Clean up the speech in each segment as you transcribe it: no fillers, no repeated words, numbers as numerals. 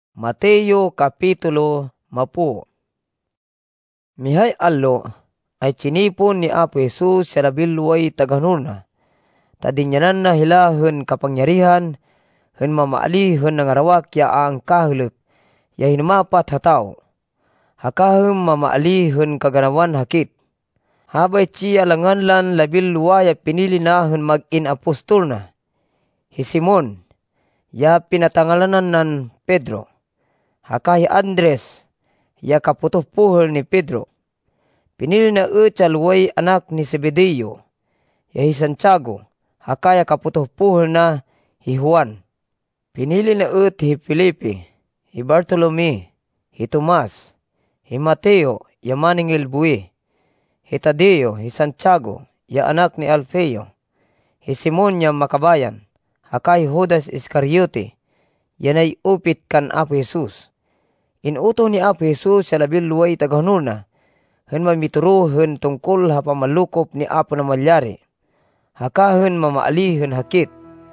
Mateo Kapitulo 10. Mihay allo ay cinipon ni Apo Jesus sa 12 taganuna. Tadinyanan na hila hên kapangyarihan, hên mamaali hên nangarawak ya ang kahulek, ya hinumapat hataw. Hakahım mamaali hên kaganawan hakit. Habay ci alanganlan 12 ya pinili na hên mag-in apostol na. Hi Simon, ya pinatangalanan nan Pedro. Haka hi Andres, ya kaputuh-puhol ni Pedro. Pinili na caluway anak ni Zebedeo, ya hi Santiago, haka ya kaputuh-puhol na hi Juan. Pinili na hi Felipe, hi Bartolome, hi Tomas, hi Mateo, ya maningil buwi, hi Tadeo, hi Santiago, ya anak ni Alfeo, hi Simon ya makabayan, haka hi Judas Iscariote, ya naiupit kan Apo Jesus. Inuto ni Apo Jesus sa 12 taganuna, hên mamituro hên tungkol ha pamalukop ni Apo na Malyari, haka hên mamaali hên hakit.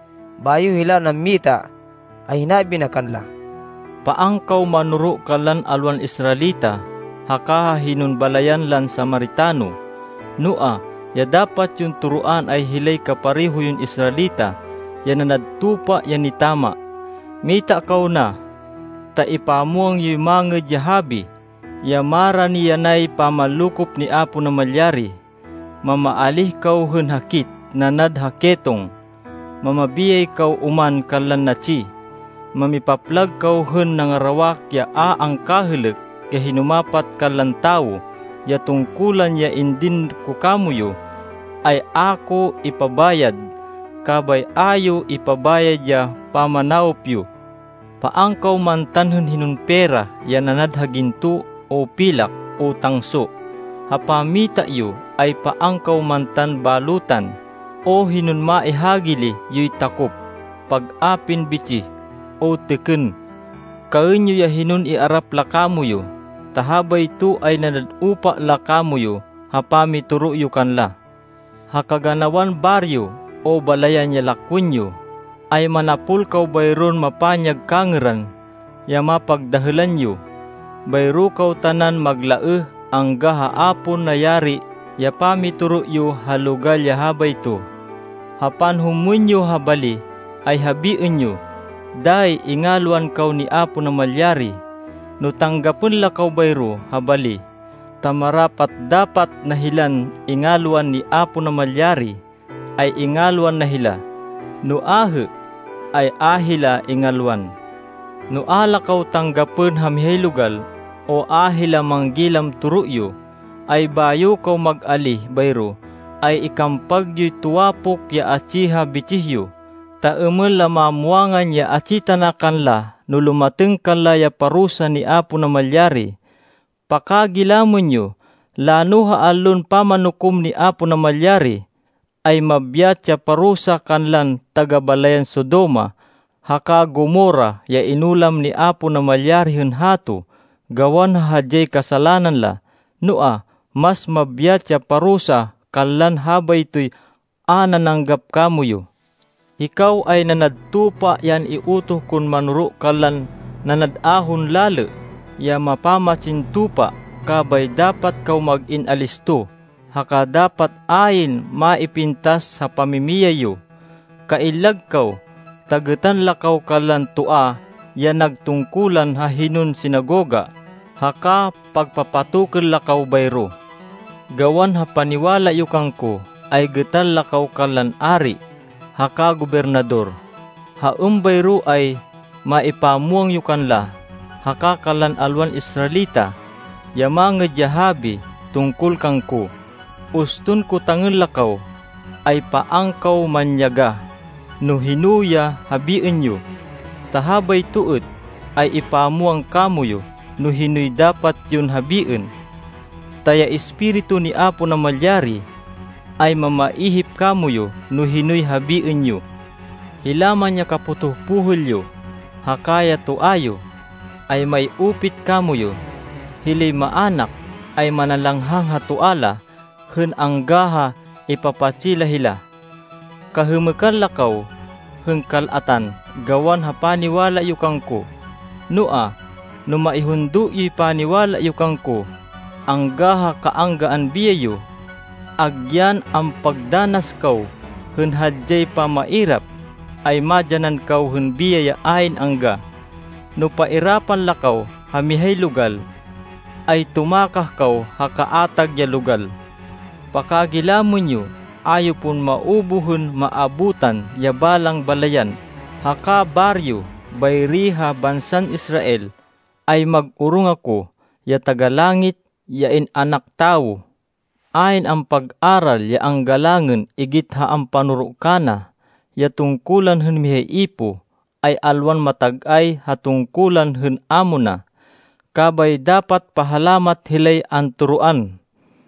Bayo hila ng mita ay hinabi na kanla, "Paangkaw manuro kalan alwan Israelita, haka hinunbalayan lan Samaritano. Nua, ya dapat yung turuan ay hilay kapariho yung Israelita, ya nanadtupa yan ni tama. Mita kaw na, ta ipamuang yu manged yahabi, ya mara ni yanay pamalukop ni Apo na Malyari. Mamaalih kaw hên hakit, nanad haketong. Mamabiyay kaw uman kalan naci. Mamipaplag kaw hên nangarawak ya ang kahulek, ya hinumapat kalan tao, ya tungkulan ya indin ko kamuyo, ay ako ipabayad, kabay ayo ipabayad ya pamanawpyo. Paangkaw mantan hên hinunpera, ya nanad haginto o pilak o tangso. Hapamita yu ay paangkaw mantan balutan, o hinunmaihagili yu'y takop, pag-apin bici, o teken. Kaenyo ya hinun iarap lakamuyo, tahabay tu ay nanadupa lakamuyo, hapamituro yu kanla. Hakaganawan baryo, o balayan ya lakunyo, ay manapul kaw bayron mapanyag kangeran, ya mapagdahelan yu. Bayro kaw tanan maglaeh ang gahaapon na yari, ya pamituro yu halugal ya habay to. Hapan humunyo habali, ay habiin yu, day ingaluan kaw ni Apo na Malyari. No tanggapun la kaw bayro habali, tamarapat dapat nahilan ingaluan ni Apo na Malyari, ay ingaluan nahila. No ahe, ay ahila ingaluan. No ala kaw tanggapun hamihay lugal, o ahila manggilam turuyo, ay bayo kaw mag-ali bayro, ay ikampag yu'y tuwapok ya achiha bichihyo. Taemel la mamuangan ya achitanakan la, no lumateng kanla ya parusa ni Apo na Malyari. Pakagilamon yo, lano haalon pamanukom ni Apo na Malyari, ay mabiyat ya parusa kanlan tagabalayan Sodoma, haka Gomora ya inulam ni Apo na Malyari hên hato, gawan hajay kasalanan la. Nua, mas mabiyat ya parusa kanlan habay to'y anananggap kamuyo. Ikaw ay nanadtupa yan iutoh kun manuro kalan nanadahon lalo, ya mapamacintupa, kabay dapat kaw mag-inalisto, haka dapat ayin maipintas sa pamimiyayo. Kailag kaw, tagetan lakaw kalan tua, ya nagtungkulan hahinun sinagoga, haka pagpapatukil lakaw bayro. Gawan hapaniwala yu kangko, ay getal lakaw kalan ari, haka gobernador. Bayro ay maipamuang yu kanla, haka kalan alwan Israelita, ya manged yahabi tungkol kangko. Ustun ko tangen lakaw, ay paangkaw manyaga, no hinuya habiin yu. Tahabay tuet, ay ipamuang kamuyo, no hinuy dapat yun habiin. Taya espiritu ni Apo na Malyari, ay mamaihip kamuyo, no hinuy habiin yu. Hilaman niya kaputuh-puhol yu, hakaya tuayo, ay may upit kamuyo. Hilay maanak, ay manalanghang hatuala, hên anggaha ipapachila hila. Kahemekal lakaw, hên kalatan, gawan hapaniwala yu kangko. Noa, no maihundo yo'y paniwala yu kangko, anggaha kaanggaan biyayo, agyan ang pagdanas kaw, hun hadyay pamairap, ay madyanan kaw hun biyaya ain angga. No pairapan lakaw, hamihay lugal, ay tumakah kaw hakaatag ya lugal. Pakagilamon yu, ayo pun maubuhon maabutan ya balang balayan, haka baryo, bayriha bansan Israel, ay mag-urong ako, ya tagalangit, ya in anak tao. Ain ang pag-aral ya ang galangen igit ha ang panuro kana, ya tungkulan hun mihay ipo, ay alwan matag-ay hatungkulan hun amo na. Kabay dapat pahalamat hilay ang turuan.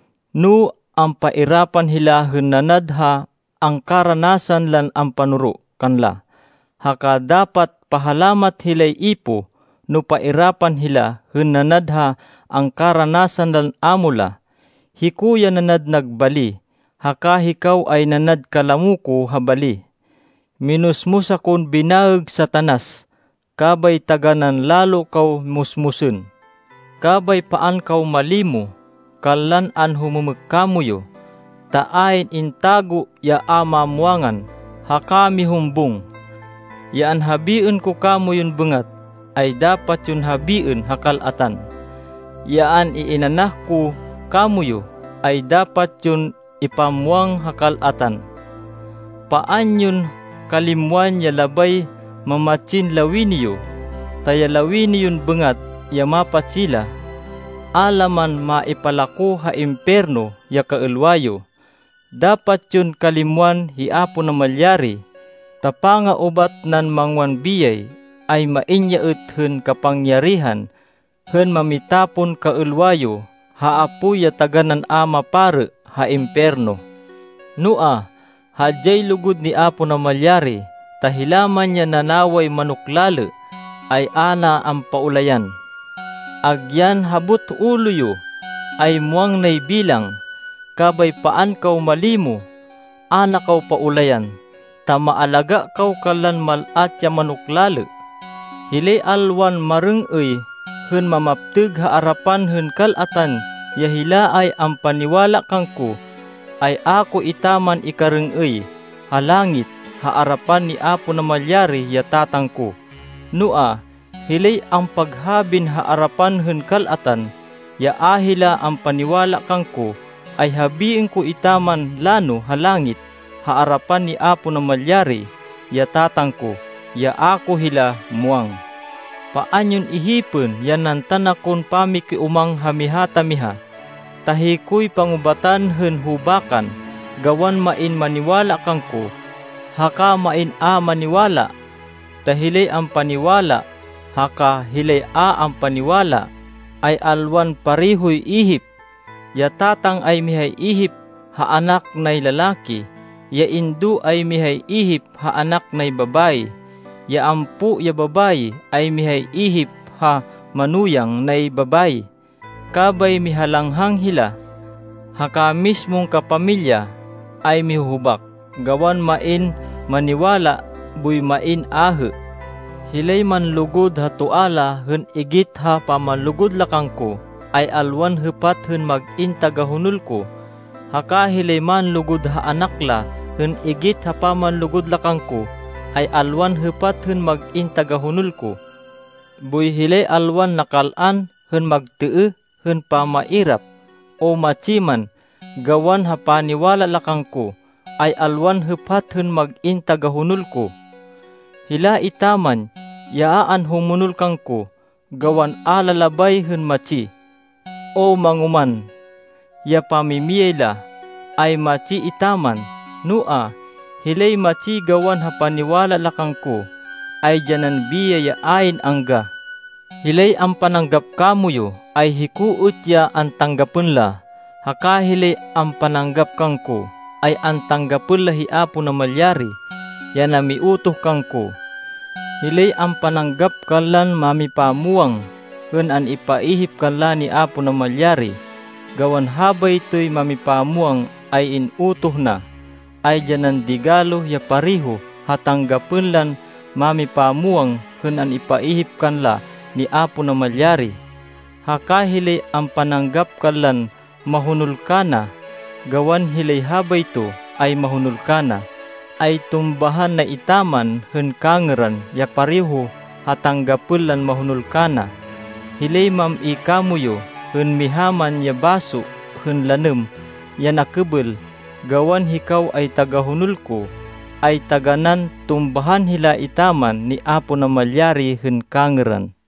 No ang pairapan hila hun nanadha ang karanasan lan ang panuro kanla. Haka dapat pahalamat hilay ipo no pairapan hila hun nanadha ang karanasan lan amula. Hikuya nanad nagbali, haka hikaw ay nanad kalamuko habali. Minusmusa kon binaeg Satanas, kabay taganan lalo kaw musmusun. Kabay paan kaw malimo, kalan an humumekamuyo, taain intago ya amamuangan, haka mihumbong. Yaan habiun ko kamuyon bengat, ay dapat yun habiun hakalatan. Yaan iinanah ko kamuyo, ay dapat yun ipamuang hakalatan. Paan yun kalimwan ya labay mamacin lawiniyo, taya lawiniyon bengat ya mapacila, alaman maipalako ha imperno ya kaelwayo. Dapat yun kalimwan hiapo na malyari, tapanga ubat nan mangwan biyay, ay mainyaet hun kapangyarihan, hun mamitapon kaelwayo, haapo ya taganan ama pare ha imperno. Noa, hadyay lugod ni apo na malyari, tahilaman niya nanaway manuklale, ay ana ang paulayan. Agyan habut uluyo, ay muang naibilang, kabay paan kaw malimo, ana kaw paulayan, tamaalaga kaw kalan malat ya manuklale. Hilay alwan marengey, hun mamapteg haarapan hun kalatan, ya hila ay ang paniwala kangko, ay ako itaman ikarengey, halangit, haarapan ni apo na malyari ya tatangko. Noa, hilay ang paghabin haarapan hun kalatan, ya ahila ang paniwala kangko, ay habiin ko itaman lano halangit, haarapan ni apo na malyari, ya tatangko, ya ako hila muang. Paanyon ihipon yan nantanakon pamiki umang hamihata-miha, tahikoy pangubatan hun hubakan, gawan main maniwala kangko, haka main a maniwala, tahilay ang paniwala, haka hilay a ang paniwala, ay alwan parihoy ihip, ya tatang ay mihay ihip ha anak nay lalaki, ya indu ay mihay ihip ha anak nay babay, ya ampu ya babay ay mihay ihip ha manuyang nay babay. Kabay mihalanghang hila, haka mismong kapamilya ay mihuhubak, gawan main maniwala buy main ahe. Hilay man lugod ha tuala hun igit ha pamanlugod lakangko, ay alwan hepat hun mag-intagahunul ko, haka hilay man lugod ha anakla hun igit ha pamanlugod lakangko, ay alwan hepat hun mag-intagahunul ko. Buy hilay alwan nakalaan hun magtee hun pamairap, o maciman, gawan ha paniwala lakangko, ay alwan hepat hun mag-intagahunul ko. Hila itaman, yaan humunul kangko, gawan alalabay hun maci. O manguman, ya pamimiyela, ay maci itaman, noa, hilay maci gawan ha paniwala lakangko, ay janan biya ya ain angga. Hilay ang pananggap kamuyo, ay hikuut ya ang tanggapun la, haka hilay ang pananggap kangko, ay ang tanggapun la hiapo na malyari, ya namiutoh kangko. Hilay ang pananggap kalan mamipamuang, hun an ipaihip kanla ni apo na malyari, gawan habay to'y mamipamuang ay inutoh na, ay janan digalo ya pariho hatanggapun lan mamipamuang hun an ipaihip kanla ni Apo Namalyari. Haka hilay ang pananggap kalan mahunol kana, gawan hilay habay to ay mahunol kana, ay tumbahan na itaman hen kangeran ya pariho hatanggapulan mahunol kana. Hilay mam-i kamuyo hen mihaman ya baso hen lanem ya nakebel, gawan hikaw ay tagahunol ko, ay taganan tumbahan hila itaman ni Apo Namalyari hen kangeran.